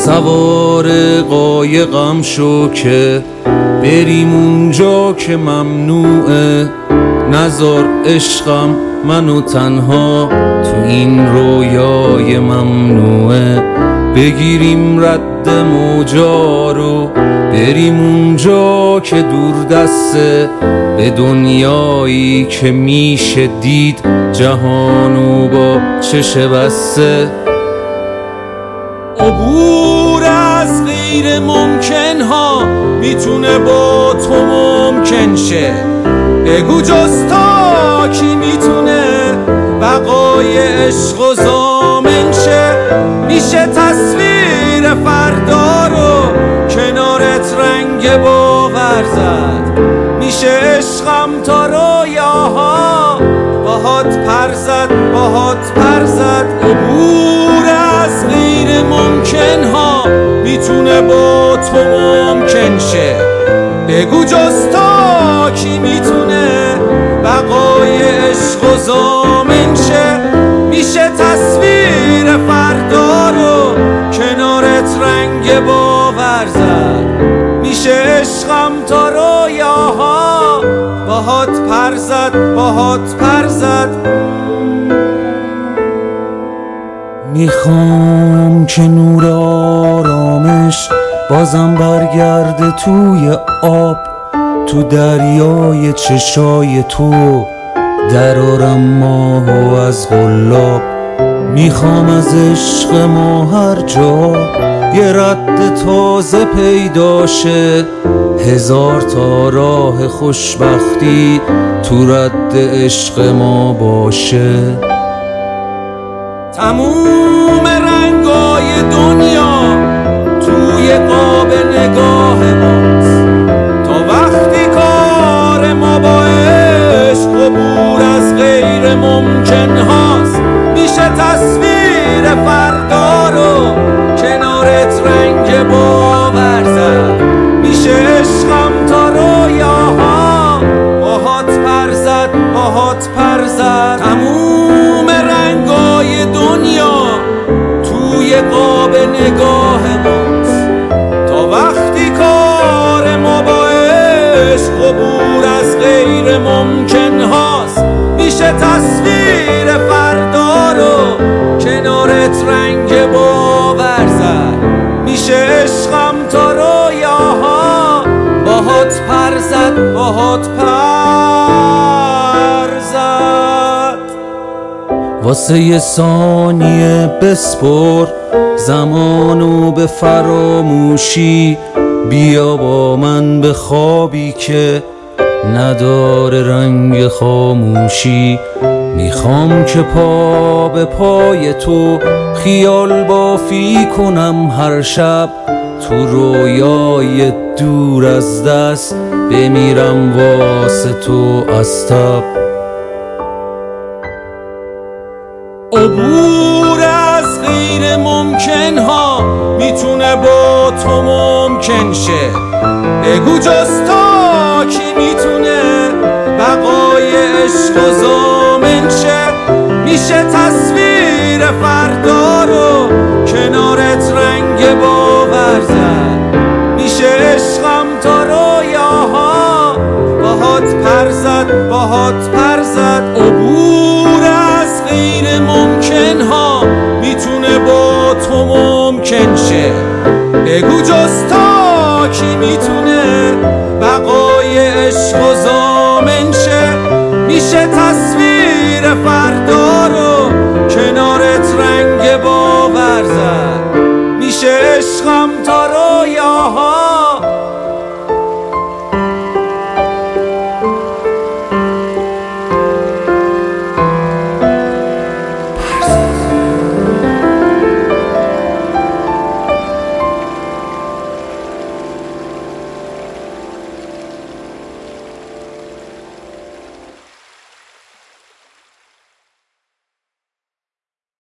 سوار قایقم شو که بریم اونجا که ممنوعه، نذار عشقم منو تنها تو این رویای ممنوعه. بگیریم رد موجا رو بریم اونجا که دور دسته، به دنیایی که میشه دید جهانو با چش بسته. عبور از غیر ممکن ها میتونه با تو ممکن شه. بگو جز تا کی میتونه بقای عشق و ضامن شه. میشه تصویر فردا رو کنارت رنگ باور زد، میشه عشقم تا رویاها باهات پر زد، باهات پر زد. عبور از غیر ممکن ها میتونه با تو ممکن شه. بگو جز تا کی میتونه بقای عشق و ضامن شه. میشه تصویر فردا رو کنارت رنگ باور زد، میشه عشقم تا رویاها باهات پر زد، باهات پر زد. میخوام که نور آرامش بازم برگرده توی آب، تو دریای چشای تو درارم ماهو از غلاب. میخوام از عشق ما هر جا یه رد تازه پیدا شه، هزار تا راه خوشبختی تو رد عشق ما باشه. تموم رنگای دنیا توی قاب نگاه ماست، تا وقتی کار ما با عشق عبور از غیر ممکن هاست. میشه تصویر فردا رو کنارت رنگ باور زد، میشه عشقم تا رویاها باهات پر زد، باهات پر زد. تموم رنگای دنیا توی قاب نگاه ماست، تا وقتی کار ما با عشق عبور از غیر ممکن هاست. میشه تصویر فردا رو کنارت رنگ باور زد، میشه عشقم تا رویاها باهات پر زد، باهات پر زد. واسه یه ثانیه بسپر زمانو به فراموشی، بیا با من به خوابی که نداره رنگ خاموشی. میخوام که پا به پای تو خیال بافی کنم هر شب، تو رویای دور از دست بمیرم واسه تو از تب. عبور از غیر ممکن ها میتونه با تو ممکن شه. بگو جز تا کی میتونه بقای عشق و ضامن شه. میشه تصویر فردا رو کنارت رنگ باور زد، میشه عشقم تا رویاها باهات پر زد، باهات پر زد. عبور از غیر ممکن ها میتونه با تو ممکن شه. بگو جز تا کی میتونه بقای عشق و ضامن شه. میشه تصویر فردا رو کنارت رنگ باور زد، میشه عشقم تا رویاها